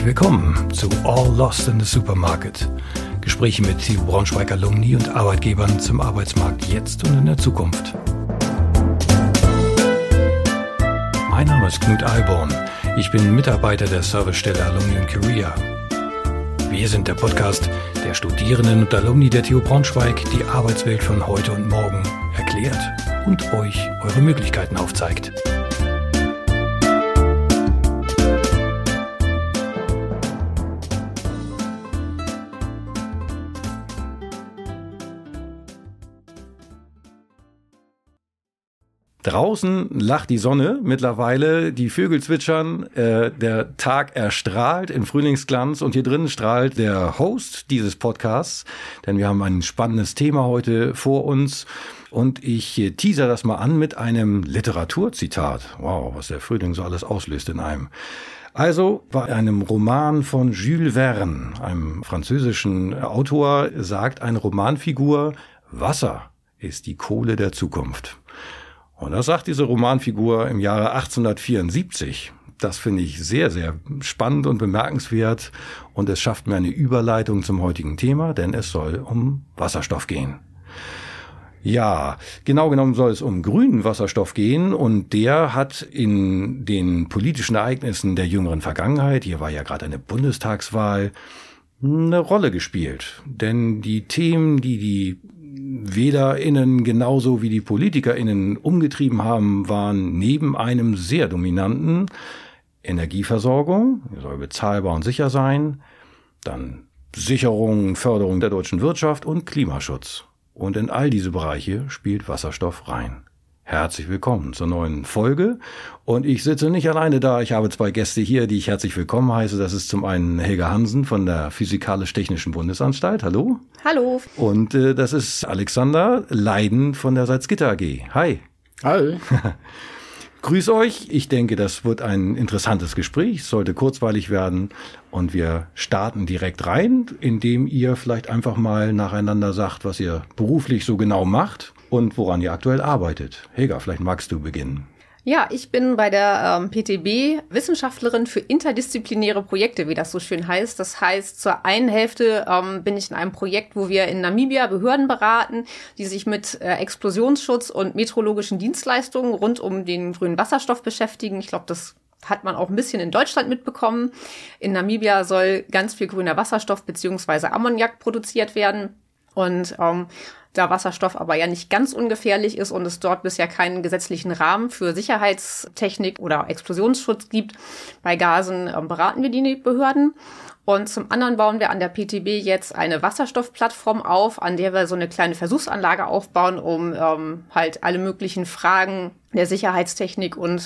Herzlich willkommen zu All Lost in the Supermarket. Gespräche mit TU Braunschweig Alumni und Arbeitgebern zum Arbeitsmarkt jetzt und in der Zukunft. Mein Name ist Knut Alborn. Ich bin Mitarbeiter der Servicestelle Alumni und Career. Wir sind der Podcast der Studierenden und Alumni der TU Braunschweig, die Arbeitswelt von heute und morgen erklärt und euch eure Möglichkeiten aufzeigt. Draußen lacht die Sonne mittlerweile, die Vögel zwitschern, der Tag erstrahlt in Frühlingsglanz und hier drinnen strahlt der Host dieses Podcasts, denn wir haben ein spannendes Thema heute vor uns und ich teaser das mal an mit einem Literaturzitat. Wow, was der Frühling so alles auslöst in einem. Also bei einem Roman von Jules Verne, einem französischen Autor, sagt eine Romanfigur, Wasser ist die Kohle der Zukunft. Und das sagt diese Romanfigur im Jahre 1874. Das finde ich sehr, sehr spannend und bemerkenswert. Und es schafft mir eine Überleitung zum heutigen Thema, denn es soll um Wasserstoff gehen. Ja, genau genommen soll es um grünen Wasserstoff gehen. Und der hat in den politischen Ereignissen der jüngeren Vergangenheit, hier war ja gerade eine Bundestagswahl, eine Rolle gespielt. Denn die Themen, die WählerInnen genauso wie die PolitikerInnen umgetrieben haben, waren neben einem sehr dominanten Energieversorgung, die soll bezahlbar und sicher sein, dann Sicherung, Förderung der deutschen Wirtschaft und Klimaschutz. Und in all diese Bereiche spielt Wasserstoff rein. Herzlich willkommen zur neuen Folge. Und ich sitze nicht alleine da. Ich habe zwei Gäste hier, die ich herzlich willkommen heiße. Das ist zum einen Helga Hansen von der Physikalisch-Technischen Bundesanstalt. Hallo. Hallo. Und das ist Alexander Leiden von der Salzgitter AG. Hi. Hi. Grüß euch. Ich denke, das wird ein interessantes Gespräch. Es sollte kurzweilig werden. Und wir starten direkt rein, indem ihr vielleicht einfach mal nacheinander sagt, was ihr beruflich so genau macht und woran ihr aktuell arbeitet. Helga, vielleicht magst du beginnen. Ja, ich bin bei der PTB Wissenschaftlerin für interdisziplinäre Projekte, wie das so schön heißt. Das heißt, zur einen Hälfte bin ich in einem Projekt, wo wir in Namibia Behörden beraten, die sich mit Explosionsschutz und meteorologischen Dienstleistungen rund um den grünen Wasserstoff beschäftigen. Ich glaube, das hat man auch ein bisschen in Deutschland mitbekommen. In Namibia soll ganz viel grüner Wasserstoff bzw. Ammoniak produziert werden. Und da Wasserstoff aber ja nicht ganz ungefährlich ist und es dort bisher keinen gesetzlichen Rahmen für Sicherheitstechnik oder Explosionsschutz gibt, bei Gasen beraten wir die Behörden. Und zum anderen bauen wir an der PTB jetzt eine Wasserstoffplattform auf, an der wir so eine kleine Versuchsanlage aufbauen, um halt alle möglichen Fragen der Sicherheitstechnik und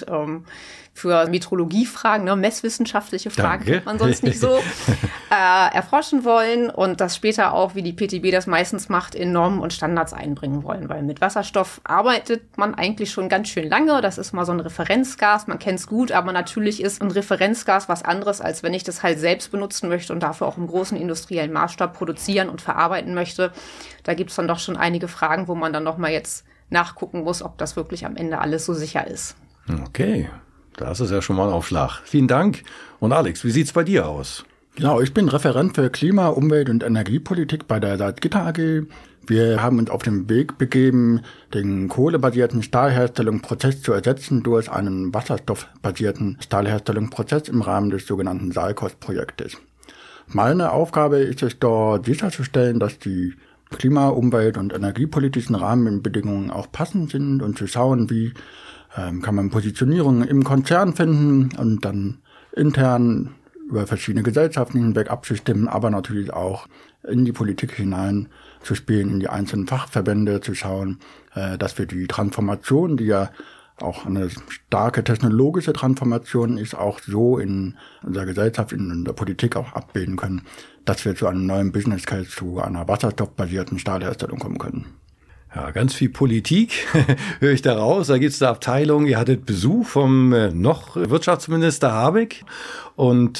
für Metrologiefragen, messwissenschaftliche Fragen, kennt man sonst nicht so, erforschen wollen und das später auch, wie die PTB das meistens macht, in Normen und Standards einbringen wollen. Weil mit Wasserstoff arbeitet man eigentlich schon ganz schön lange. Das ist mal so ein Referenzgas, man kennt es gut, aber natürlich ist ein Referenzgas was anderes, als wenn ich das halt selbst benutzen möchte und dafür auch im großen industriellen Maßstab produzieren und verarbeiten möchte. Da gibt es dann doch schon einige Fragen, wo man dann nochmal jetzt nachgucken muss, ob das wirklich am Ende alles so sicher ist. Okay, das ist ja schon mal ein Aufschlag. Vielen Dank. Und Alex, wie sieht's bei dir aus? Genau, ich bin Referent für Klima-, Umwelt- und Energiepolitik bei der Salzgitter AG. Wir haben uns auf den Weg begeben, den kohlebasierten Stahlherstellungsprozess zu ersetzen durch einen wasserstoffbasierten Stahlherstellungsprozess im Rahmen des sogenannten SALCOS-Projektes. Meine Aufgabe ist es dort sicherzustellen, dass die klima-, umwelt- und energiepolitischen Rahmenbedingungen auch passend sind und zu schauen, wie kann man Positionierungen im Konzern finden und dann intern über verschiedene Gesellschaften hinweg abzustimmen, aber natürlich auch in die Politik hinein zu spielen, in die einzelnen Fachverbände zu schauen, dass wir die Transformation, die ja auch eine starke technologische Transformation ist, auch so in unserer Gesellschaft, in der Politik auch abbilden können, dass wir zu einem neuen Business Case, zu einer wasserstoffbasierten Stahlherstellung kommen können. Ja, ganz viel Politik höre ich da raus. Da gibt es eine Abteilung, ihr hattet Besuch vom noch Wirtschaftsminister Habeck. Und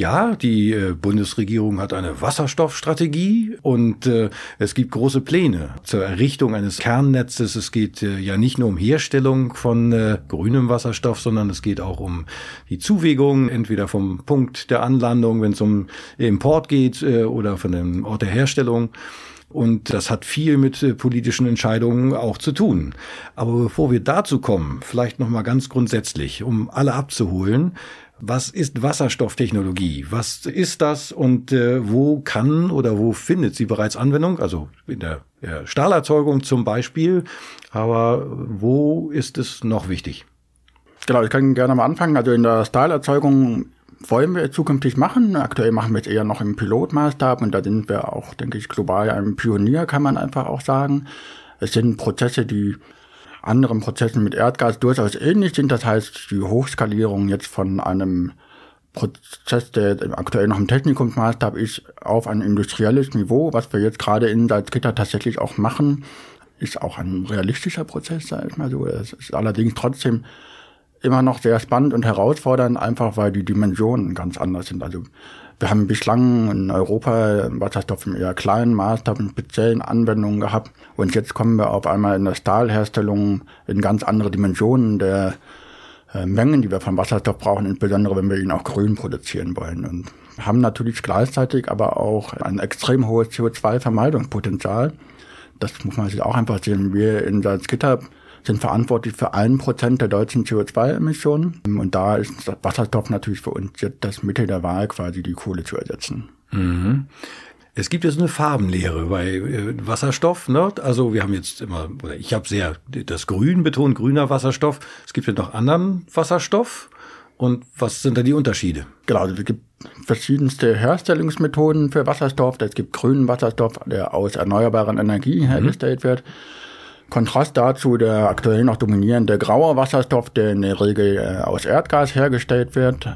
die Bundesregierung hat eine Wasserstoffstrategie und es gibt große Pläne zur Errichtung eines Kernnetzes. Es geht ja nicht nur um Herstellung von grünem Wasserstoff, sondern es geht auch um die Zuwägung, entweder vom Punkt der Anlandung, wenn es um Import geht, oder von dem Ort der Herstellung. Und das hat viel mit politischen Entscheidungen auch zu tun. Aber bevor wir dazu kommen, vielleicht noch mal ganz grundsätzlich, um alle abzuholen: Was ist Wasserstofftechnologie? Was ist das und wo kann oder wo findet sie bereits Anwendung? Also in der Stahlerzeugung zum Beispiel. Aber wo ist es noch wichtig? Genau, ich kann gerne mal anfangen. Also in der Stahlerzeugung wollen wir zukünftig machen. Aktuell machen wir es eher noch im Pilotmaßstab und da sind wir auch, denke ich, global ein Pionier, kann man einfach auch sagen. Es sind Prozesse, die anderen Prozessen mit Erdgas durchaus ähnlich sind. Das heißt, die Hochskalierung jetzt von einem Prozess, der aktuell noch im Technikumsmaßstab ist, auf ein industrielles Niveau, was wir jetzt gerade in Salzgitter tatsächlich auch machen, ist auch ein realistischer Prozess, sag ich mal so. Es ist allerdings trotzdem immer noch sehr spannend und herausfordernd, einfach weil die Dimensionen ganz anders sind. Also wir haben bislang in Europa Wasserstoff im eher kleinen Maßstab in speziellen Anwendungen gehabt und jetzt kommen wir auf einmal in der Stahlherstellung in ganz andere Dimensionen der Mengen, die wir von Wasserstoff brauchen, insbesondere wenn wir ihn auch grün produzieren wollen. Und haben natürlich gleichzeitig aber auch ein extrem hohes CO2-Vermeidungspotenzial. Das muss man sich auch einfach sehen. Wir in Salzgitter sind verantwortlich für 1% der deutschen CO2-Emissionen. Und da ist Wasserstoff natürlich für uns jetzt das Mittel der Wahl, quasi die Kohle zu ersetzen. Mhm. Es gibt jetzt eine Farbenlehre bei Wasserstoff, ne? Also wir haben jetzt immer, oder ich habe sehr das Grün betont, grüner Wasserstoff. Es gibt ja noch anderen Wasserstoff. Und was sind da die Unterschiede? Genau, also es gibt verschiedenste Herstellungsmethoden für Wasserstoff. Es gibt grünen Wasserstoff, der aus erneuerbaren Energien hergestellt wird. Kontrast dazu der aktuell noch dominierende graue Wasserstoff, der in der Regel aus Erdgas hergestellt wird.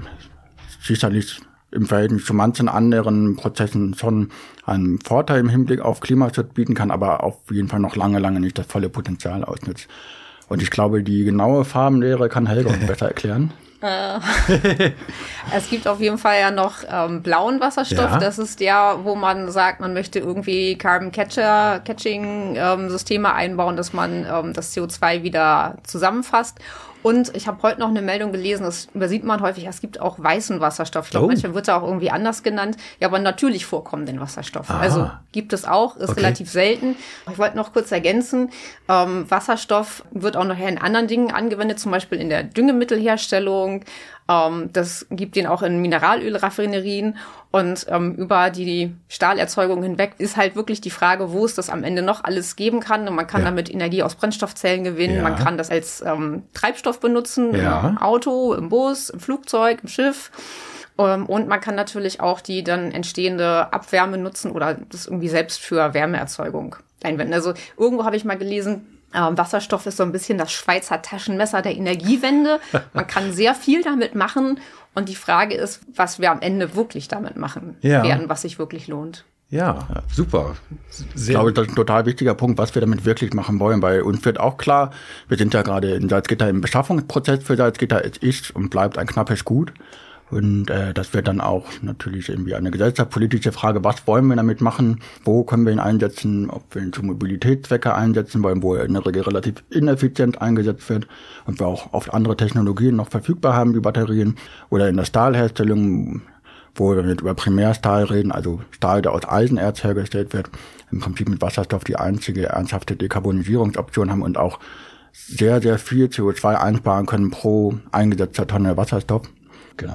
Sicherlich im Verhältnis zu manchen anderen Prozessen schon einen Vorteil im Hinblick auf Klimaschutz bieten kann, aber auf jeden Fall noch lange nicht das volle Potenzial ausnutzt. Und ich glaube, die genaue Farbenlehre kann Helga uns besser erklären. Es gibt auf jeden Fall ja noch blauen Wasserstoff. Ja. Das ist der, wo man sagt, man möchte irgendwie Carbon-Catching-Systeme einbauen, dass man das CO2 wieder zusammenfasst. Und ich habe heute noch eine Meldung gelesen, das übersieht man häufig, es gibt auch weißen Wasserstoff. Ich glaube, manchmal wird er auch irgendwie anders genannt. Ja, aber natürlich vorkommenden Wasserstoff. Aha. Also gibt es auch, ist relativ selten. Ich wollte noch kurz ergänzen, Wasserstoff wird auch noch in anderen Dingen angewendet, zum Beispiel in der Düngemittelherstellung. Das gibt den auch in Mineralölraffinerien. Und über die Stahlerzeugung hinweg ist halt wirklich die Frage, wo es das am Ende noch alles geben kann. Und man kann damit Energie aus Brennstoffzellen gewinnen. Man kann das als Treibstoff benutzen, im Auto, im Bus, im Flugzeug, im Schiff. Und man kann natürlich auch die dann entstehende Abwärme nutzen oder das irgendwie selbst für Wärmeerzeugung einwenden. Also irgendwo habe ich mal gelesen, Wasserstoff ist so ein bisschen das Schweizer Taschenmesser der Energiewende. Man kann sehr viel damit machen. Und die Frage ist, was wir am Ende wirklich damit machen werden, was sich wirklich lohnt. Ja, super. Ich glaube, das ist ein total wichtiger Punkt, was wir damit wirklich machen wollen. Bei uns wird auch klar, wir sind ja gerade in Salzgitter im Beschaffungsprozess für Salzgitter. Es ist und bleibt ein knappes Gut. Und das wird dann auch natürlich irgendwie eine gesellschaftspolitische Frage, was wollen wir damit machen, wo können wir ihn einsetzen, ob wir ihn zu Mobilitätszwecke einsetzen wollen, wo er in der Regel relativ ineffizient eingesetzt wird und wir auch oft andere Technologien noch verfügbar haben, wie Batterien, oder in der Stahlherstellung, wo wir über Primärstahl reden, also Stahl, der aus Eisenerz hergestellt wird, im Prinzip mit Wasserstoff die einzige ernsthafte Dekarbonisierungsoption haben und auch sehr, sehr viel CO2 einsparen können pro eingesetzter Tonne Wasserstoff. Genau.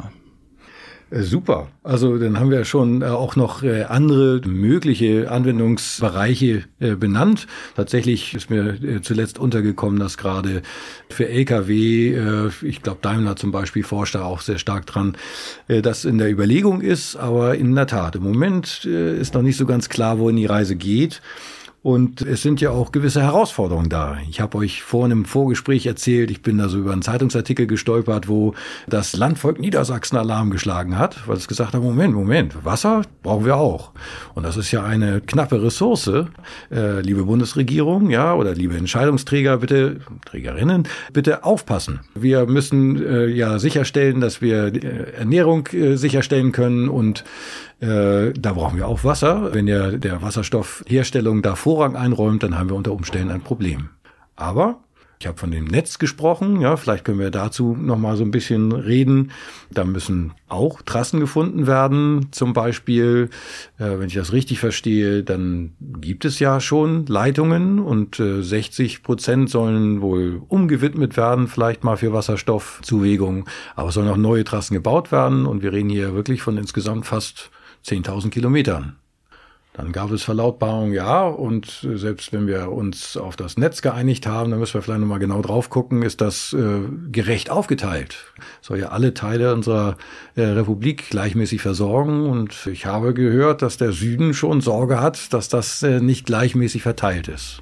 Super. Also dann haben wir schon auch noch andere mögliche Anwendungsbereiche benannt. Tatsächlich ist mir zuletzt untergekommen, dass gerade für Lkw, ich glaube Daimler zum Beispiel forscht da auch sehr stark dran, das in der Überlegung ist. Aber in der Tat, im Moment ist noch nicht so ganz klar, wohin die Reise geht. Und es sind ja auch gewisse Herausforderungen da. Ich habe euch vor einem Vorgespräch erzählt, ich bin da so über einen Zeitungsartikel gestolpert, wo das Landvolk Niedersachsen Alarm geschlagen hat, weil es gesagt hat, Moment, Wasser brauchen wir auch. Und das ist ja eine knappe Ressource. Liebe Bundesregierung, ja, oder liebe Entscheidungsträger, bitte, Trägerinnen, bitte aufpassen. Wir müssen ja sicherstellen, dass wir Ernährung sicherstellen können und da brauchen wir auch Wasser. Wenn der Wasserstoffherstellung da Vorrang einräumt, dann haben wir unter Umständen ein Problem. Aber ich habe von dem Netz gesprochen, ja, vielleicht können wir dazu noch mal so ein bisschen reden. Da müssen auch Trassen gefunden werden, zum Beispiel, wenn ich das richtig verstehe, dann gibt es ja schon Leitungen und 60% sollen wohl umgewidmet werden, vielleicht mal für Wasserstoffzuwägung, aber es sollen auch neue Trassen gebaut werden und wir reden hier wirklich von insgesamt fast 10.000 Kilometern. Dann gab es Verlautbarungen, ja, und selbst wenn wir uns auf das Netz geeinigt haben, dann müssen wir vielleicht nochmal genau drauf gucken, ist das gerecht aufgeteilt? Soll ja alle Teile unserer Republik gleichmäßig versorgen und ich habe gehört, dass der Süden schon Sorge hat, dass das nicht gleichmäßig verteilt ist.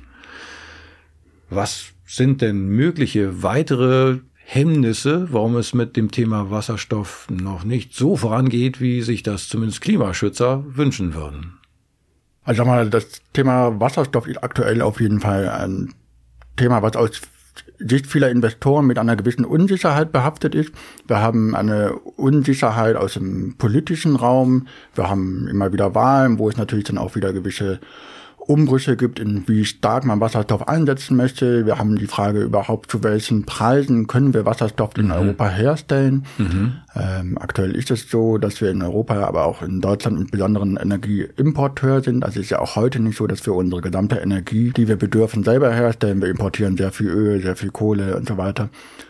Was sind denn mögliche weitere Hemmnisse, warum es mit dem Thema Wasserstoff noch nicht so vorangeht, wie sich das zumindest Klimaschützer wünschen würden? Also sag mal, das Thema Wasserstoff ist aktuell auf jeden Fall ein Thema, was aus Sicht vieler Investoren mit einer gewissen Unsicherheit behaftet ist. Wir haben eine Unsicherheit aus dem politischen Raum. Wir haben immer wieder Wahlen, wo es natürlich dann auch wieder gewisse Umbrüche gibt, in wie stark man Wasserstoff einsetzen möchte. Wir haben die Frage überhaupt, zu welchen Preisen können wir Wasserstoff in Europa herstellen. Aktuell ist es so, dass wir in Europa, aber auch in Deutschland insbesondere ein Energieimporteur sind. Also es ist ja auch heute nicht so, dass wir unsere gesamte Energie, die wir bedürfen, selber herstellen. Wir importieren sehr viel Öl, sehr viel Kohle und so weiter.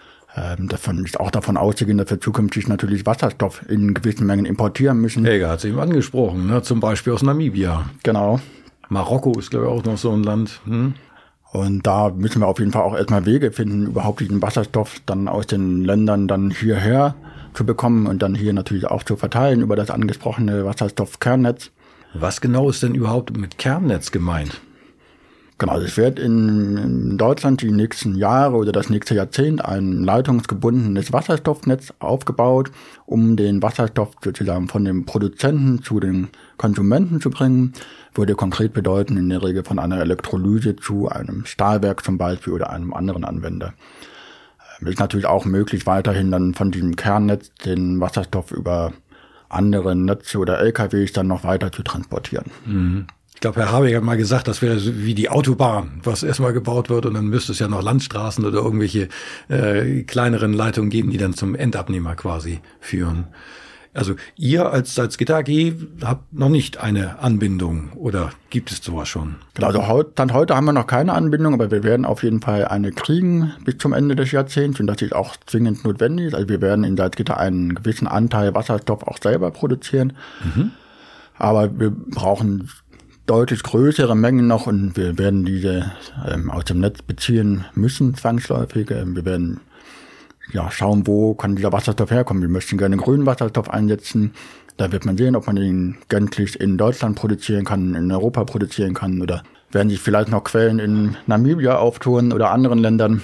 Davon ist auch davon auszugehen, dass wir zukünftig natürlich Wasserstoff in gewissen Mengen importieren müssen. Helga hat es eben angesprochen, ne? Zum Beispiel aus Namibia. Genau. Marokko ist, glaube ich, auch noch so ein Land. Und da müssen wir auf jeden Fall auch erstmal Wege finden, überhaupt diesen Wasserstoff dann aus den Ländern dann hierher zu bekommen und dann hier natürlich auch zu verteilen über das angesprochene Wasserstoffkernnetz. Was genau ist denn überhaupt mit Kernnetz gemeint? Genau, es wird in Deutschland die nächsten Jahre oder das nächste Jahrzehnt ein leitungsgebundenes Wasserstoffnetz aufgebaut, um den Wasserstoff sozusagen von dem Produzenten zu den Konsumenten zu bringen. Würde konkret bedeuten, in der Regel von einer Elektrolyse zu einem Stahlwerk zum Beispiel oder einem anderen Anwender. Es ist natürlich auch möglich, weiterhin dann von diesem Kernnetz den Wasserstoff über andere Netze oder LKWs dann noch weiter zu transportieren. Ich glaube, Herr Habeck hat mal gesagt, das wäre wie die Autobahn, was erstmal gebaut wird und dann müsste es ja noch Landstraßen oder irgendwelche kleineren Leitungen geben, die dann zum Endabnehmer quasi führen. Also ihr als Salzgitter AG habt noch nicht eine Anbindung oder gibt es sowas schon? Genau, also Stand heute haben wir noch keine Anbindung, aber wir werden auf jeden Fall eine kriegen bis zum Ende des Jahrzehnts und das ist auch zwingend notwendig. Also wir werden in Salzgitter einen gewissen Anteil Wasserstoff auch selber produzieren, aber wir brauchen deutlich größere Mengen noch und wir werden diese aus dem Netz beziehen müssen, zwangsläufig. Wir werden schauen, wo kann dieser Wasserstoff herkommen. Wir möchten gerne grünen Wasserstoff einsetzen. Da wird man sehen, ob man ihn gänzlich in Deutschland produzieren kann, in Europa produzieren kann oder werden sich vielleicht noch Quellen in Namibia auftun oder anderen Ländern.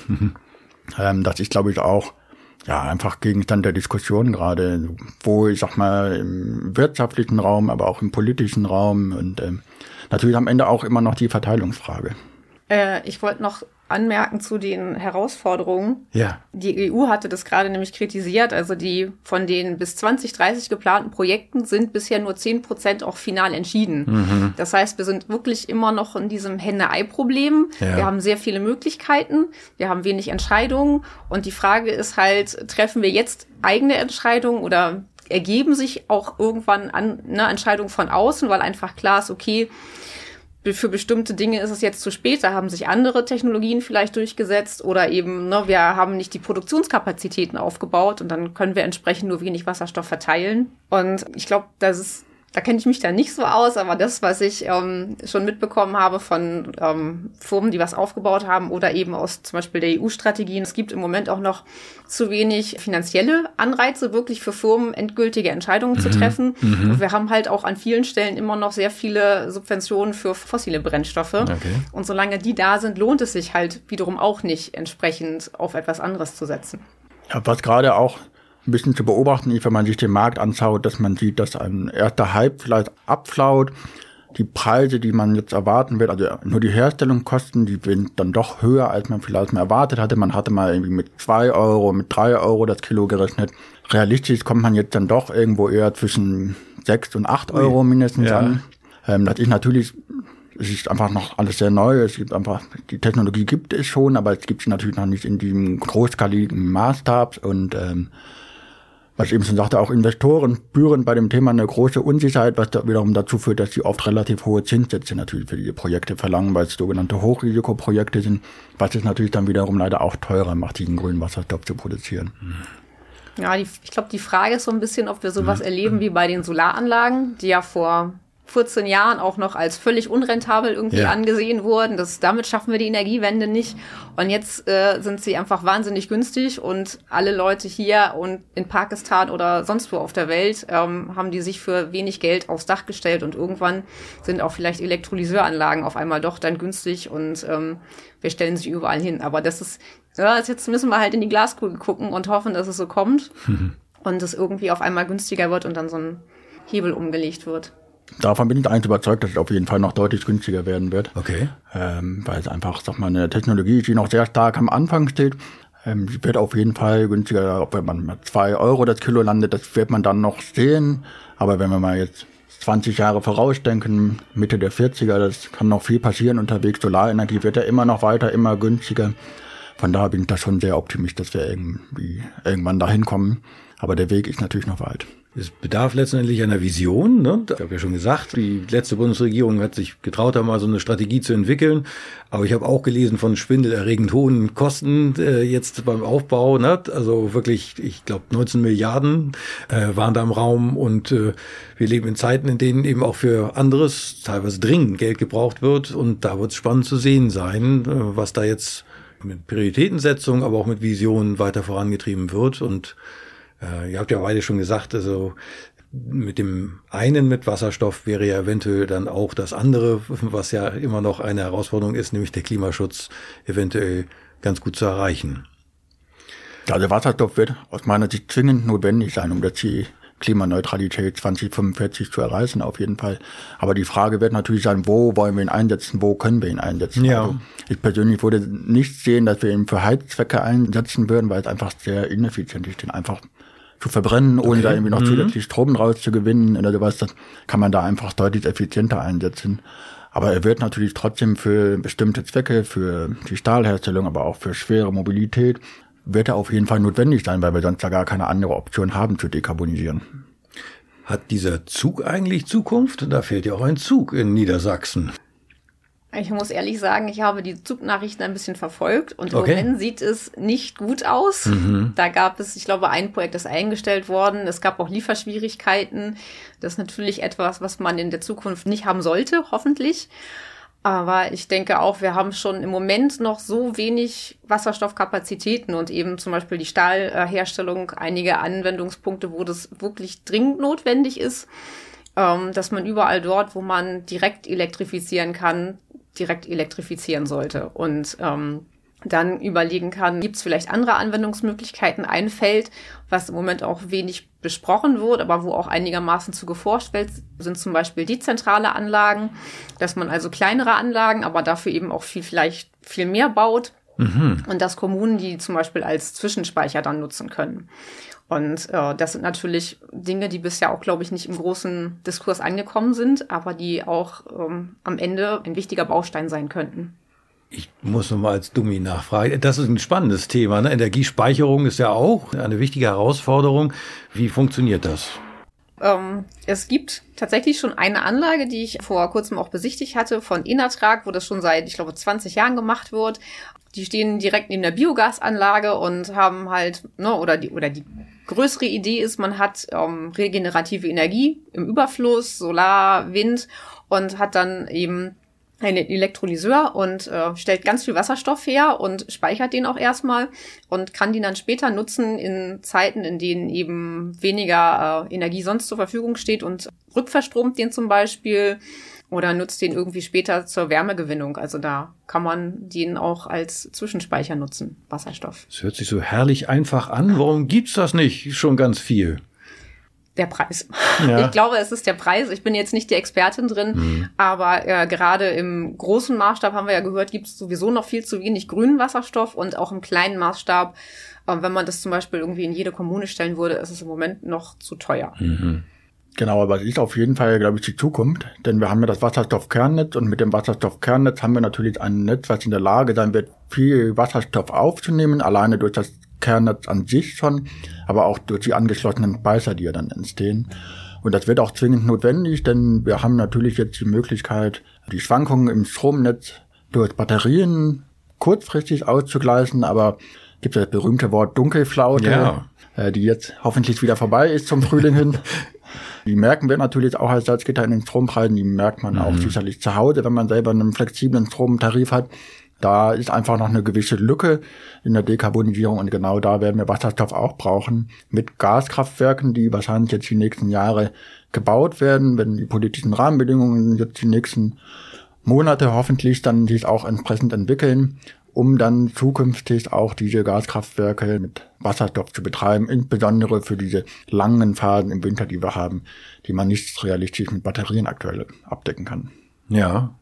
Das ist, glaube ich, auch einfach Gegenstand der Diskussion gerade, wo ich sag mal im wirtschaftlichen Raum, aber auch im politischen Raum und natürlich am Ende auch immer noch die Verteilungsfrage. Ich wollte noch anmerken zu den Herausforderungen. Ja. Die EU hatte das gerade nämlich kritisiert. Also die von den bis 2030 geplanten Projekten sind bisher nur 10% auch final entschieden. Das heißt, wir sind wirklich immer noch in diesem Henne-Ei-Problem. Ja. Wir haben sehr viele Möglichkeiten. Wir haben wenig Entscheidungen. Und die Frage ist halt, treffen wir jetzt eigene Entscheidungen oder ergeben sich auch irgendwann eine Entscheidung von außen, weil einfach klar ist, okay, für bestimmte Dinge ist es jetzt zu spät, da haben sich andere Technologien vielleicht durchgesetzt oder eben, wir haben nicht die Produktionskapazitäten aufgebaut und dann können wir entsprechend nur wenig Wasserstoff verteilen. Und ich glaube, das ist Da kenne ich mich da nicht so aus, aber das, was ich schon mitbekommen habe von Firmen, die was aufgebaut haben oder eben aus zum Beispiel der EU-Strategien, es gibt im Moment auch noch zu wenig finanzielle Anreize wirklich für Firmen, endgültige Entscheidungen zu treffen. Und wir haben halt auch an vielen Stellen immer noch sehr viele Subventionen für fossile Brennstoffe. Okay. Und solange die da sind, lohnt es sich halt wiederum auch nicht, entsprechend auf etwas anderes zu setzen. Ja, was gerade auch ein bisschen zu beobachten ist, wenn man sich den Markt anschaut, dass man sieht, dass ein erster Hype vielleicht abflaut. Die Preise, die man jetzt erwarten wird, also nur die Herstellungskosten, die sind dann doch höher, als man vielleicht mal erwartet hatte. Man hatte mal irgendwie mit 2 Euro, mit 3 Euro das Kilo gerechnet. Realistisch kommt man jetzt dann doch irgendwo eher zwischen 6 und 8 Euro mindestens an. Das ist natürlich, es ist einfach noch alles sehr neu. Es gibt einfach, die Technologie gibt es schon, aber es gibt sie natürlich noch nicht in diesem großskaligen Maßstab. Und was ich eben schon sagte, auch Investoren spüren bei dem Thema eine große Unsicherheit, was da wiederum dazu führt, dass sie oft relativ hohe Zinssätze natürlich für diese Projekte verlangen, weil es sogenannte Hochrisikoprojekte sind, was es natürlich dann wiederum leider auch teurer macht, diesen grünen Wasserstoff zu produzieren. Ja, ich glaube, die Frage ist so ein bisschen, ob wir sowas erleben wie bei den Solaranlagen, die ja vor 14 Jahren auch noch als völlig unrentabel irgendwie angesehen wurden. Damit schaffen wir die Energiewende nicht. Und jetzt sind sie einfach wahnsinnig günstig und alle Leute hier und in Pakistan oder sonst wo auf der Welt haben die sich für wenig Geld aufs Dach gestellt und irgendwann sind auch vielleicht Elektrolyseuranlagen auf einmal doch dann günstig und wir stellen sich überall hin. Aber das ist, jetzt müssen wir halt in die Glaskugel gucken und hoffen, dass es so kommt und es irgendwie auf einmal günstiger wird und dann so ein Hebel umgelegt wird. Davon bin ich eigentlich überzeugt, dass es auf jeden Fall noch deutlich günstiger werden wird. Okay. Weil es einfach, sag mal, eine Technologie ist, die noch sehr stark am Anfang steht. Sie wird auf jeden Fall günstiger, ob man mit 2 Euro das Kilo landet, das wird man dann noch sehen. Aber wenn wir mal jetzt 20 Jahre vorausdenken, Mitte der 40er, das kann noch viel passieren unterwegs. Solarenergie wird ja immer noch weiter, immer günstiger. Von daher bin ich da schon sehr optimistisch, dass wir irgendwann dahin kommen. Aber der Weg ist natürlich noch weit. Es bedarf letztendlich einer Vision. Ne? Ich habe ja schon gesagt, die letzte Bundesregierung hat sich getraut, da mal so eine Strategie zu entwickeln. Aber ich habe auch gelesen von schwindelerregend hohen Kosten jetzt beim Aufbau. Ne? Also wirklich, ich glaube 19 Milliarden waren da im Raum. Und wir leben in Zeiten, in denen eben auch für anderes teilweise dringend Geld gebraucht wird. Und da wird es spannend zu sehen sein, was da jetzt mit Prioritätensetzung, aber auch mit Visionen weiter vorangetrieben wird. Und ihr habt ja beide schon gesagt, also mit dem einen mit Wasserstoff wäre ja eventuell dann auch das andere, was ja immer noch eine Herausforderung ist, nämlich der Klimaschutz, eventuell ganz gut zu erreichen. Ja, der Wasserstoff wird aus meiner Sicht zwingend notwendig sein, um das Ziel Klimaneutralität 2045 zu erreichen, auf jeden Fall. Aber die Frage wird natürlich sein, wo wollen wir ihn einsetzen, wo können wir ihn einsetzen? Ja. Also ich persönlich würde nicht sehen, dass wir ihn für Heizzwecke einsetzen würden, weil es einfach sehr ineffizient ist, den einfach zu verbrennen, ohne da irgendwie noch zusätzlich Strom draus zu gewinnen oder sowas. Das kann man da einfach deutlich effizienter einsetzen. Aber er wird natürlich trotzdem für bestimmte Zwecke, für die Stahlherstellung, aber auch für schwere Mobilität, wird er auf jeden Fall notwendig sein, weil wir sonst ja gar keine andere Option haben zu dekarbonisieren. Hat dieser Zug eigentlich Zukunft? Da fehlt ja auch ein Zug in Niedersachsen. Ich muss ehrlich sagen, ich habe die Zugnachrichten ein bisschen verfolgt und im Moment sieht es nicht gut aus. Da gab es, ich glaube, ein Projekt ist eingestellt worden. Es gab auch Lieferschwierigkeiten. Das ist natürlich etwas, was man in der Zukunft nicht haben sollte, hoffentlich. Aber ich denke auch, wir haben schon im Moment noch so wenig Wasserstoffkapazitäten und eben zum Beispiel die Stahlherstellung, einige Anwendungspunkte, wo das wirklich dringend notwendig ist, dass man überall dort, wo man direkt elektrifizieren kann, direkt elektrifizieren sollte. Und dann überlegen kann, gibt es vielleicht andere Anwendungsmöglichkeiten? Ein Feld, was im Moment auch wenig besprochen wird, aber wo auch einigermaßen zu geforscht wird, sind zum Beispiel dezentrale Anlagen, dass man also kleinere Anlagen, aber dafür eben auch vielleicht viel mehr baut und dass Kommunen die zum Beispiel als Zwischenspeicher dann nutzen können. Und das sind natürlich Dinge, die bisher auch, glaube ich, nicht im großen Diskurs angekommen sind, aber die auch am Ende ein wichtiger Baustein sein könnten. Ich muss nochmal als Dummi nachfragen. Das ist ein spannendes Thema. Ne? Energiespeicherung ist ja auch eine wichtige Herausforderung. Wie funktioniert das? Es gibt tatsächlich schon eine Anlage, die ich vor kurzem auch besichtigt hatte, von Enatrag, wo das schon seit, ich glaube, 20 Jahren gemacht wird. Die stehen direkt neben der Biogasanlage und haben halt, oder die größere Idee ist, man hat regenerative Energie im Überfluss, Solar, Wind und hat dann eben einen Elektrolyseur und stellt ganz viel Wasserstoff her und speichert den auch erstmal und kann den dann später nutzen in Zeiten, in denen eben weniger Energie sonst zur Verfügung steht und rückverstromt den zum Beispiel oder nutzt den irgendwie später zur Wärmegewinnung. Also da kann man den auch als Zwischenspeicher nutzen, Wasserstoff. Das hört sich so herrlich einfach an. Warum gibt's das nicht schon ganz viel? Der Preis. Ja. Ich glaube, es ist der Preis. Ich bin jetzt nicht die Expertin drin, aber gerade im großen Maßstab, haben wir ja gehört, gibt es sowieso noch viel zu wenig grünen Wasserstoff und auch im kleinen Maßstab, wenn man das zum Beispiel irgendwie in jede Kommune stellen würde, ist es im Moment noch zu teuer. Mhm. Genau, aber es ist auf jeden Fall, glaube ich, die Zukunft, denn wir haben ja das Wasserstoffkernnetz und mit dem Wasserstoffkernnetz haben wir natürlich ein Netz, was in der Lage sein wird, viel Wasserstoff aufzunehmen, alleine durch das Kernnetz an sich schon, aber auch durch die angeschlossenen Speicher, die ja dann entstehen. Und das wird auch zwingend notwendig, denn wir haben natürlich jetzt die Möglichkeit, die Schwankungen im Stromnetz durch Batterien kurzfristig auszugleichen, aber gibt es das berühmte Wort Dunkelflaute, die jetzt hoffentlich wieder vorbei ist zum Frühling hin. Die merken wir natürlich auch als Salzgitter in den Strompreisen, die merkt man auch sicherlich zu Hause, wenn man selber einen flexiblen Stromtarif hat. Da ist einfach noch eine gewisse Lücke in der Dekarbonisierung und genau da werden wir Wasserstoff auch brauchen. Mit Gaskraftwerken, die wahrscheinlich jetzt die nächsten Jahre gebaut werden, wenn die politischen Rahmenbedingungen jetzt die nächsten Monate hoffentlich dann dies auch entsprechend entwickeln, um dann zukünftig auch diese Gaskraftwerke mit Wasserstoff zu betreiben, insbesondere für diese langen Phasen im Winter, die wir haben, die man nicht realistisch mit Batterien aktuell abdecken kann. Ja.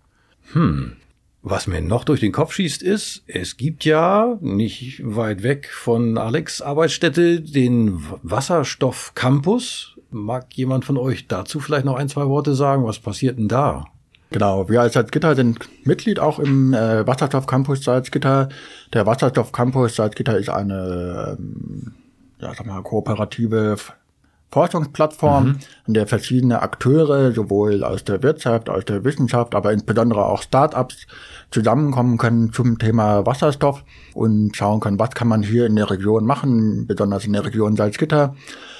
Was mir noch durch den Kopf schießt ist, es gibt ja nicht weit weg von Alex' Arbeitsstätte den Wasserstoff-Campus. Mag jemand von euch dazu vielleicht noch ein, zwei Worte sagen? Was passiert denn da? Genau, wir als Salzgitter sind Mitglied auch im Wasserstoff-Campus Salzgitter. Der Wasserstoff-Campus Salzgitter ist eine kooperative Forschungsplattform, in der verschiedene Akteure, sowohl aus der Wirtschaft, aus der Wissenschaft, aber insbesondere auch Start-ups zusammenkommen können zum Thema Wasserstoff und schauen können, was kann man hier in der Region machen, besonders in der Region Salzgitter.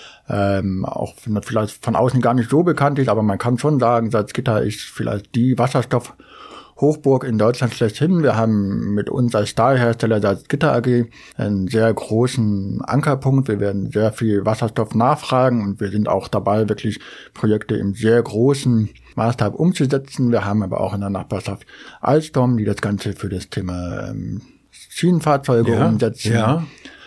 Auch wenn das vielleicht von außen gar nicht so bekannt ist, aber man kann schon sagen, Salzgitter ist vielleicht die Wasserstoff-Hochburg in Deutschland schlechthin. Wir haben mit uns als Stahlhersteller Salzgitter AG einen sehr großen Ankerpunkt. Wir werden sehr viel Wasserstoff nachfragen und wir sind auch dabei, wirklich Projekte im sehr großen Maßstab umzusetzen. Wir haben aber auch in der Nachbarschaft Alstom, die das Ganze für das Thema Schienenfahrzeuge umsetzen. Ja.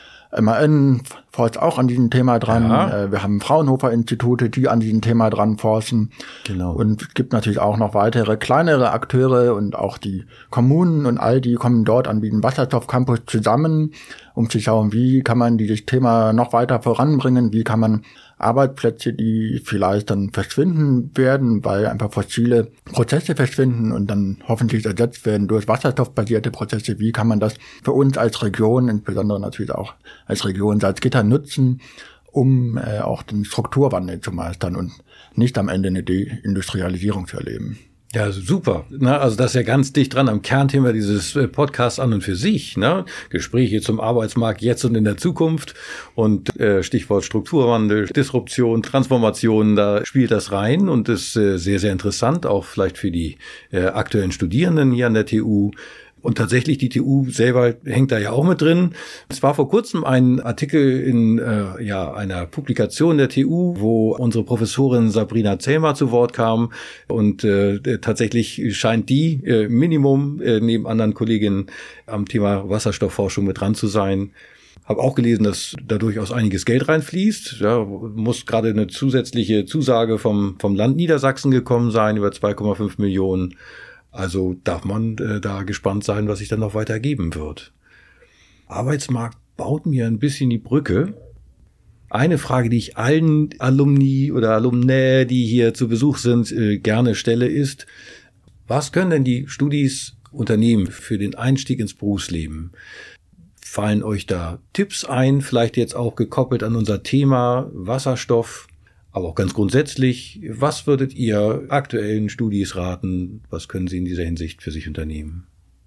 MAN forscht auch an diesem Thema dran. Ja. Wir haben Fraunhofer-Institute, die an diesem Thema dran forschen. Genau. Und es gibt natürlich auch noch weitere kleinere Akteure und auch die Kommunen und all die kommen dort an diesem Wasserstoff-Campus zusammen, um zu schauen, wie kann man dieses Thema noch weiter voranbringen, wie kann man Arbeitsplätze, die vielleicht dann verschwinden werden, weil einfach fossile Prozesse verschwinden und dann hoffentlich ersetzt werden durch wasserstoffbasierte Prozesse. Wie kann man das für uns als Region, insbesondere natürlich auch als Region Salzgitter nutzen, um auch den Strukturwandel zu meistern und nicht am Ende eine Deindustrialisierung zu erleben. Ja, super. Also das ist ja ganz dicht dran am Kernthema dieses Podcasts an und für sich. Gespräche zum Arbeitsmarkt jetzt und in der Zukunft und Stichwort Strukturwandel, Disruption, Transformation, da spielt das rein und ist sehr, sehr interessant, auch vielleicht für die aktuellen Studierenden hier an der TU. Und tatsächlich, die TU selber hängt da ja auch mit drin. Es war vor kurzem ein Artikel in einer Publikation der TU, wo unsere Professorin Sabrina Zellmer zu Wort kam. Und tatsächlich scheint die Minimum neben anderen Kolleginnen am Thema Wasserstoffforschung mit dran zu sein. Habe auch gelesen, dass da durchaus einiges Geld reinfließt. Ja, muss gerade eine zusätzliche Zusage vom Land Niedersachsen gekommen sein, über 2,5 Millionen. Also darf man da gespannt sein, was sich dann noch weiter geben wird. Arbeitsmarkt baut mir ein bisschen die Brücke. Eine Frage, die ich allen Alumni oder Alumnä, die hier zu Besuch sind, gerne stelle, ist, was können denn die Studis unternehmen für den Einstieg ins Berufsleben? Fallen euch da Tipps ein, vielleicht jetzt auch gekoppelt an unser Thema Wasserstoff? Aber auch ganz grundsätzlich, was würdet ihr aktuellen Studis raten? Was können sie in dieser Hinsicht für sich unternehmen?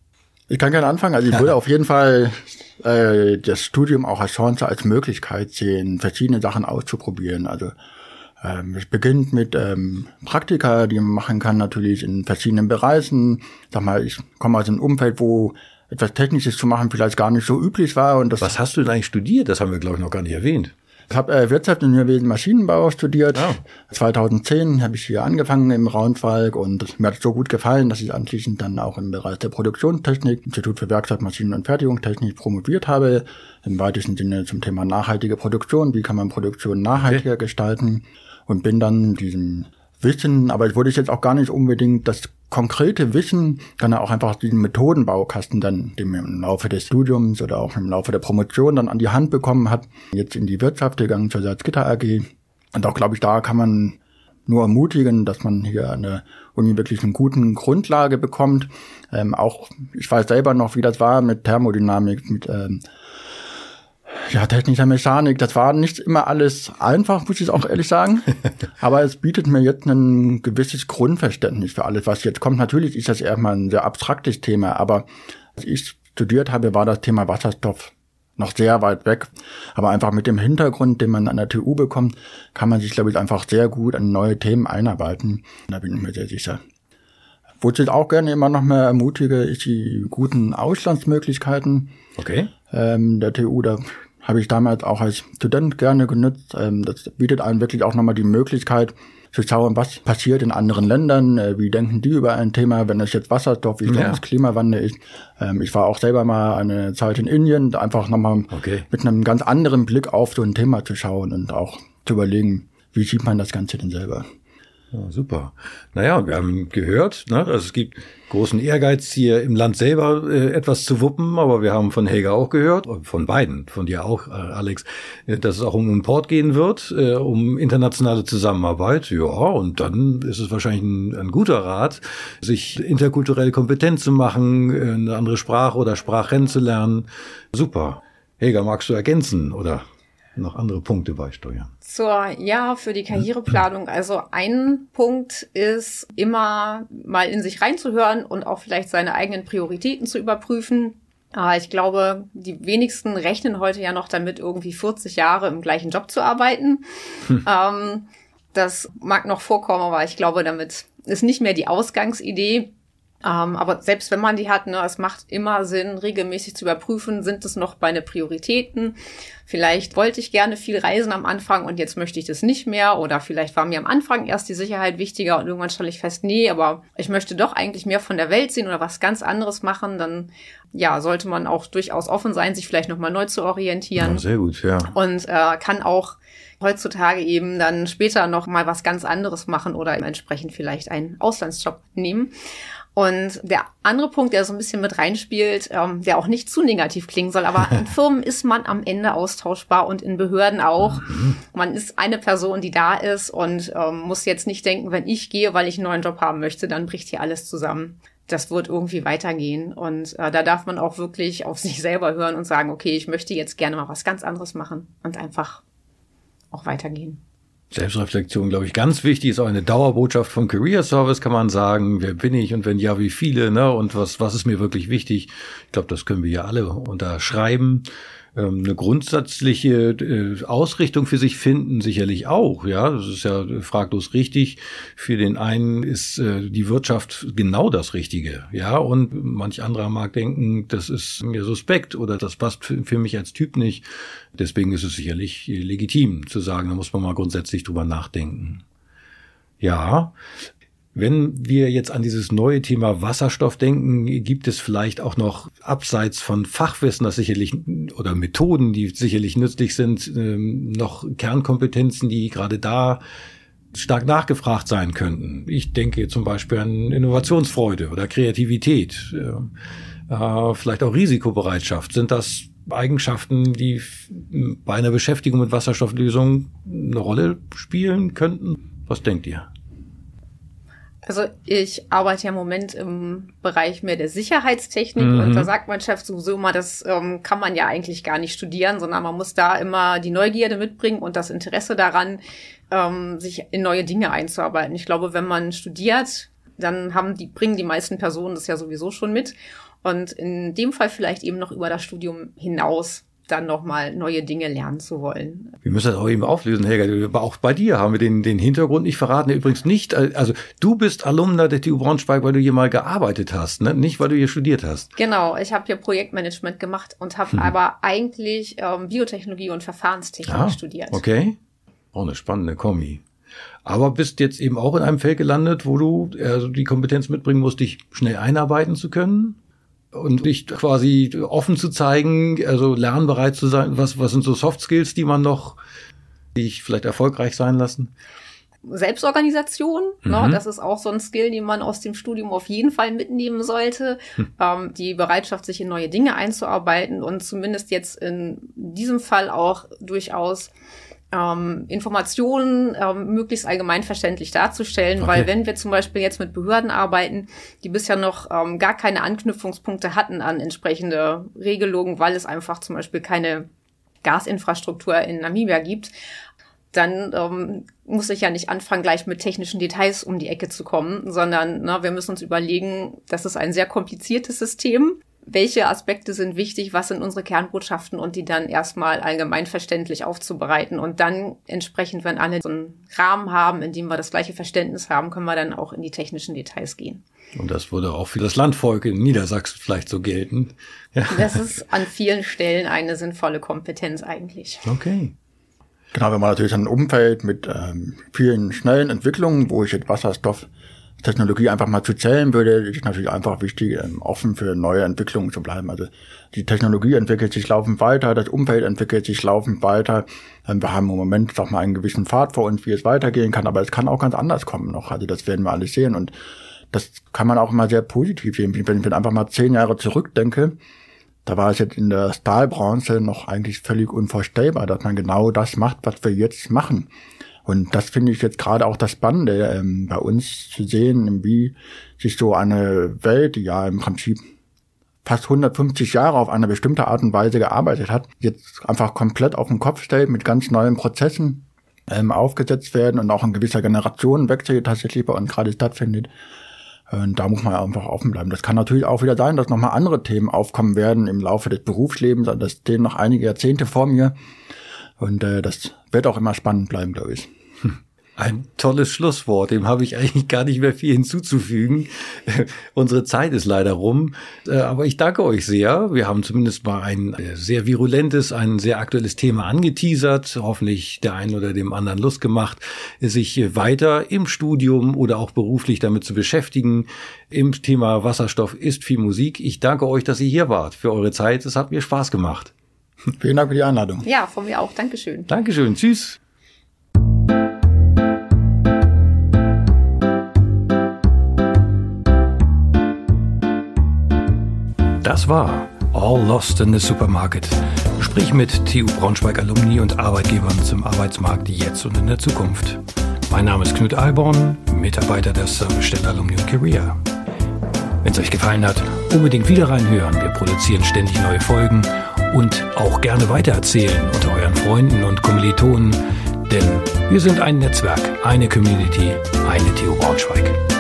Ich kann gerne anfangen. Also ich würde auf jeden Fall das Studium auch als Chance, als Möglichkeit sehen, verschiedene Sachen auszuprobieren. Also es beginnt mit Praktika, die man machen kann natürlich in verschiedenen Bereichen. Sag mal, ich komme aus einem Umfeld, wo etwas Technisches zu machen vielleicht gar nicht so üblich war. Und Was hast du denn eigentlich studiert? Das haben wir, glaube ich, noch gar nicht erwähnt. Ich habe Wirtschaftsingenieurwesen Maschinenbau studiert. Oh. 2010 habe ich hier angefangen im Braunschweig und mir hat es so gut gefallen, dass ich anschließend dann auch im Bereich der Produktionstechnik, Institut für Werkzeug, Maschinen- und Fertigungstechnik promoviert habe. Im weitesten Sinne zum Thema nachhaltige Produktion. Wie kann man Produktion nachhaltiger gestalten? Und bin dann diesem Wissen, aber ich würde jetzt auch gar nicht unbedingt das konkrete Wissen, dann auch einfach diesen Methodenbaukasten dann, den man im Laufe des Studiums oder auch im Laufe der Promotion dann an die Hand bekommen hat, jetzt in die Wirtschaft gegangen zur Salzgitter AG. Und auch, glaube ich, da kann man nur ermutigen, dass man hier an der Uni wirklich eine guten Grundlage bekommt. Auch, ich weiß selber noch, wie das war mit Thermodynamik, mit technischer Mechanik, das war nicht immer alles einfach, muss ich auch ehrlich sagen. Aber es bietet mir jetzt ein gewisses Grundverständnis für alles, was jetzt kommt. Natürlich ist das erstmal ein sehr abstraktes Thema, aber als ich studiert habe, war das Thema Wasserstoff noch sehr weit weg. Aber einfach mit dem Hintergrund, den man an der TU bekommt, kann man sich, glaube ich, einfach sehr gut an neue Themen einarbeiten. Da bin ich mir sehr sicher. Wo ich auch gerne immer noch mehr ermutige, ist die guten Auslandsmöglichkeiten. Okay. Der TU, da habe ich damals auch als Student gerne genutzt. Das bietet einem wirklich auch nochmal die Möglichkeit zu schauen, was passiert in anderen Ländern, wie denken die über ein Thema, wenn es jetzt Wasserstoff, wie das Klimawandel ist. Ich war auch selber mal eine Zeit in Indien, einfach nochmal mit einem ganz anderen Blick auf so ein Thema zu schauen und auch zu überlegen, wie sieht man das Ganze denn selber. Ja, super. Naja, wir haben gehört, ne, also es gibt großen Ehrgeiz hier im Land selber etwas zu wuppen, aber wir haben von Helga auch gehört, von beiden, von dir auch, Alex, dass es auch um Import gehen wird, um internationale Zusammenarbeit. Ja, und dann ist es wahrscheinlich ein guter Rat, sich interkulturell kompetent zu machen, eine andere Sprache oder Sprachen zu lernen. Super. Helga, magst du ergänzen oder noch andere Punkte beisteuern? Für die Karriereplanung. Also ein Punkt ist immer mal in sich reinzuhören und auch vielleicht seine eigenen Prioritäten zu überprüfen. Ich glaube, die wenigsten rechnen heute ja noch damit, irgendwie 40 Jahre im gleichen Job zu arbeiten. Das mag noch vorkommen, aber ich glaube, damit ist nicht mehr die Ausgangsidee. Aber selbst wenn man die hat, es macht immer Sinn, regelmäßig zu überprüfen, sind es noch meine Prioritäten? Vielleicht wollte ich gerne viel reisen am Anfang und jetzt möchte ich das nicht mehr. Oder vielleicht war mir am Anfang erst die Sicherheit wichtiger und irgendwann stelle ich fest, nee, aber ich möchte doch eigentlich mehr von der Welt sehen oder was ganz anderes machen. Dann sollte man auch durchaus offen sein, sich vielleicht nochmal neu zu orientieren. Ja, sehr gut, ja. Und kann auch heutzutage eben dann später noch mal was ganz anderes machen oder entsprechend vielleicht einen Auslandsjob nehmen. Und der andere Punkt, der so ein bisschen mit reinspielt, der auch nicht zu negativ klingen soll, aber in Firmen ist man am Ende austauschbar und in Behörden auch. Man ist eine Person, die da ist und muss jetzt nicht denken, wenn ich gehe, weil ich einen neuen Job haben möchte, dann bricht hier alles zusammen. Das wird irgendwie weitergehen und da darf man auch wirklich auf sich selber hören und sagen, okay, ich möchte jetzt gerne mal was ganz anderes machen und einfach auch weitergehen. Selbstreflexion, glaube ich, ganz wichtig, ist auch eine Dauerbotschaft vom Career Service, kann man sagen. Wer bin ich und wenn ja, wie viele, ne? Und was ist mir wirklich wichtig? Ich glaube, das können wir ja alle unterschreiben. Eine grundsätzliche Ausrichtung für sich finden sicherlich auch, ja, das ist ja fraglos richtig. Für den einen ist die Wirtschaft genau das Richtige, ja, und manch anderer mag denken, das ist mir suspekt oder das passt für mich als Typ nicht. Deswegen ist es sicherlich legitim zu sagen, da muss man mal grundsätzlich drüber nachdenken. Ja. Wenn wir jetzt an dieses neue Thema Wasserstoff denken, gibt es vielleicht auch noch abseits von Fachwissen, das sicherlich oder Methoden, die sicherlich nützlich sind, noch Kernkompetenzen, die gerade da stark nachgefragt sein könnten. Ich denke zum Beispiel an Innovationsfreude oder Kreativität, vielleicht auch Risikobereitschaft. Sind das Eigenschaften, die bei einer Beschäftigung mit Wasserstofflösungen eine Rolle spielen könnten? Was denkt ihr? Also ich arbeite ja im Moment im Bereich mehr der Sicherheitstechnik und da sagt mein Chef sowieso immer, das kann man ja eigentlich gar nicht studieren, sondern man muss da immer die Neugierde mitbringen und das Interesse daran, sich in neue Dinge einzuarbeiten. Ich glaube, wenn man studiert, dann bringen die meisten Personen das ja sowieso schon mit. Und in dem Fall vielleicht eben noch über das Studium hinaus dann nochmal neue Dinge lernen zu wollen. Wir müssen das auch eben auflösen, Helga. Aber auch bei dir haben wir den Hintergrund nicht verraten. Übrigens nicht, also du bist Alumna der TU Braunschweig, weil du hier mal gearbeitet hast, ne? Nicht, weil du hier studiert hast. Genau, ich habe hier Projektmanagement gemacht und habe aber eigentlich Biotechnologie und Verfahrenstechnik studiert. Okay, auch eine spannende Kombi. Aber bist jetzt eben auch in einem Feld gelandet, wo du die Kompetenz mitbringen musst, dich schnell einarbeiten zu können? Und dich quasi offen zu zeigen, also lernbereit zu sein. Was sind so Soft Skills, die dich vielleicht erfolgreich sein lassen? Selbstorganisation, ne, das ist auch so ein Skill, den man aus dem Studium auf jeden Fall mitnehmen sollte. Die Bereitschaft, sich in neue Dinge einzuarbeiten und zumindest jetzt in diesem Fall auch durchaus Informationen möglichst allgemeinverständlich darzustellen, weil wenn wir zum Beispiel jetzt mit Behörden arbeiten, die bisher noch gar keine Anknüpfungspunkte hatten an entsprechende Regelungen, weil es einfach zum Beispiel keine Gasinfrastruktur in Namibia gibt, dann muss ich ja nicht anfangen, gleich mit technischen Details um die Ecke zu kommen, sondern wir müssen uns überlegen, das ist ein sehr kompliziertes System. Welche Aspekte sind wichtig, was sind unsere Kernbotschaften und die dann erstmal allgemeinverständlich aufzubereiten und dann entsprechend, wenn alle so einen Rahmen haben, in dem wir das gleiche Verständnis haben, können wir dann auch in die technischen Details gehen. Und das würde auch für das Landvolk in Niedersachsen vielleicht so gelten. Ja. Das ist an vielen Stellen eine sinnvolle Kompetenz eigentlich. Okay. Genau, wenn man natürlich ein Umfeld mit vielen schnellen Entwicklungen, wo ich jetzt Wasserstofftechnologie einfach mal zu zählen würde, ist natürlich einfach wichtig, offen für neue Entwicklungen zu bleiben. Also die Technologie entwickelt sich laufend weiter, das Umfeld entwickelt sich laufend weiter. Wir haben im Moment doch mal einen gewissen Pfad vor uns, wie es weitergehen kann, aber es kann auch ganz anders kommen noch. Also das werden wir alles sehen und das kann man auch immer sehr positiv sehen. Wenn ich einfach mal 10 Jahre zurückdenke, da war es jetzt in der Stahlbranche noch eigentlich völlig unvorstellbar, dass man genau das macht, was wir jetzt machen. Und das finde ich jetzt gerade auch das Spannende, bei uns zu sehen, wie sich so eine Welt, die ja im Prinzip fast 150 Jahre auf eine bestimmte Art und Weise gearbeitet hat, jetzt einfach komplett auf den Kopf stellt, mit ganz neuen Prozessen aufgesetzt werden und auch ein gewisser Generationenwechsel tatsächlich bei uns gerade stattfindet. Und da muss man einfach offen bleiben. Das kann natürlich auch wieder sein, dass nochmal andere Themen aufkommen werden im Laufe des Berufslebens. Das stehen noch einige Jahrzehnte vor mir. Und das wird auch immer spannend bleiben, glaube ich. Ein tolles Schlusswort, dem habe ich eigentlich gar nicht mehr viel hinzuzufügen. Unsere Zeit ist leider rum, aber ich danke euch sehr. Wir haben zumindest mal ein sehr virulentes, ein sehr aktuelles Thema angeteasert, hoffentlich der einen oder dem anderen Lust gemacht, sich weiter im Studium oder auch beruflich damit zu beschäftigen. Im Thema Wasserstoff ist viel Musik. Ich danke euch, dass ihr hier wart, für eure Zeit. Es hat mir Spaß gemacht. Vielen Dank für die Einladung. Ja, von mir auch. Dankeschön. Dankeschön. Tschüss. Das war All Lost in the Supermarket. Gespräch mit TU Braunschweig Alumni und Arbeitgebern zum Arbeitsmarkt jetzt und in der Zukunft. Mein Name ist Knut Alborn, Mitarbeiter der Servicestelle Alumni und Career. Wenn es euch gefallen hat, unbedingt wieder reinhören. Wir produzieren ständig neue Folgen und auch gerne weitererzählen unter euren Freunden und Kommilitonen, denn wir sind ein Netzwerk, eine Community, eine TU Braunschweig.